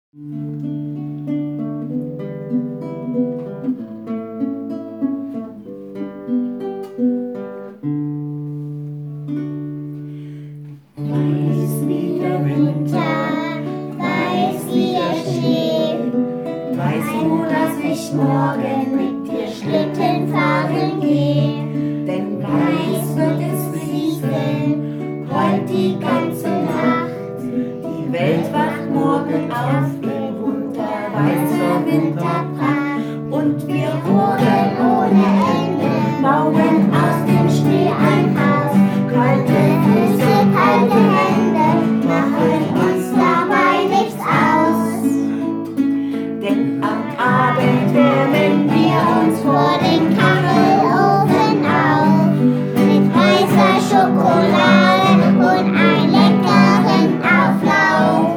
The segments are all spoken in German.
Weiß wie der Winter, weiß wie der Schnee, weißt du, dass ich morgen mit dir Schlitten fahren gehe? Denn weiß wird es fließen, heut die ganze Nacht. Die Welt wacht morgen auf in weißer Winterpracht. Und wir rodeln ohne Ende, bauen aus dem Schnee ein Haus. Kalte Füße, kalte Hände, machen uns dabei nichts aus. Denn am Abend wärmen wir uns vor den Kachelofen auf, mit heißer Schokolade und einem leckeren Auflauf.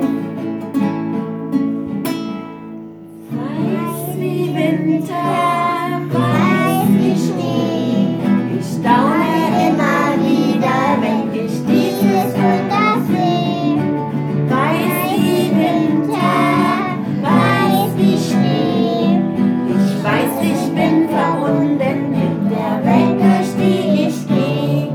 Weiß wie Winter, weiß wie Schnee, ich staune immer wieder, wenn ich dieses Wunder sehe. Weiß wie Winter, weiß wie Schnee, ich weiß, ich bin verbunden mit der Welt, durch die ich gehe.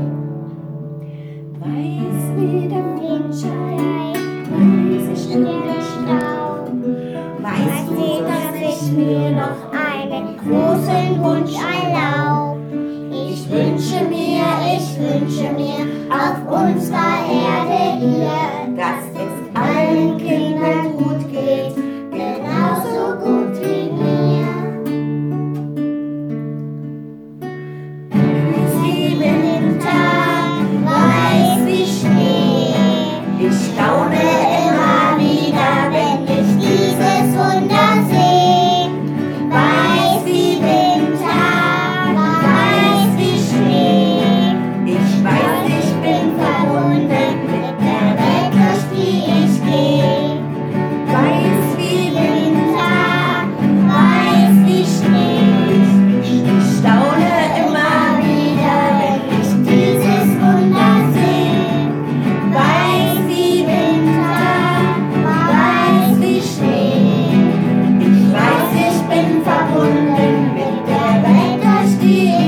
Weiß wie der Mondschein, weiß ich in der Staub. Weißt du, dass ich mir noch einen großen Wunsch erlaub? Ich wünsche mir auf unserer Erde hier, dass es allen Kindern gut geht, genauso gut wie mir. Weiß wie Winter, weiß wie Schnee, ich staune immer wieder, wenn ich dieses Wunder sehe. Weiß wie Winter, weiß wie Schnee, ich weiß, ich bin verbunden mit der Welt, durch die ich gehe. Weiß wie Winter, weiß wie Schnee, ich staune immer wieder, wenn ich dieses Wunder sehe. Weiß wie Winter, weiß wie Schnee, ich weiß, ich bin verbunden mit der Welt, durch die